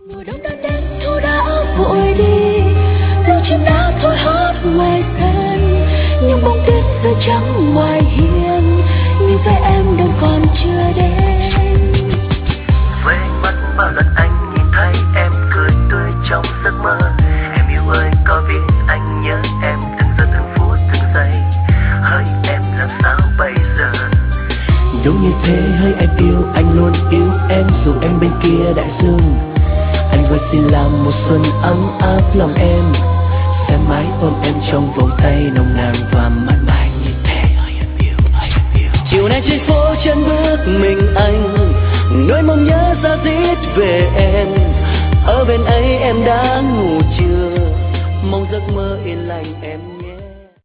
Mùa đông đã đến, thu đã vội đi, lũ chim đã thôi hót ngoài sân, những bông tuyết rơi trắng ngoài hiên, nhưng với em đâu còn chưa đến. Với ánh mắt bao lần anh nhìn thấy em cười tươi trong giấc mơ, em yêu ơi có biết anh nhớ em từng giờ từng phút từng giây, hỡi em làm sao bây giờ? Đúng như thế hỡi em yêu, anh luôn yêu em dù em bên kia đại dương. Anh vẫn xin làm một xuân ấm áp lòng em, sẽ mãi ôm em trong vòng tay nồng nàn và mãi mãi như thế. Hỡi em yêu, hỡi em yêu. Chiều nay trên phố chân bước mình anh, nỗi mong nhớ ra diết về em. Ở bên ấy em đã ngủ chưa? Mong giấc mơ yên lành em.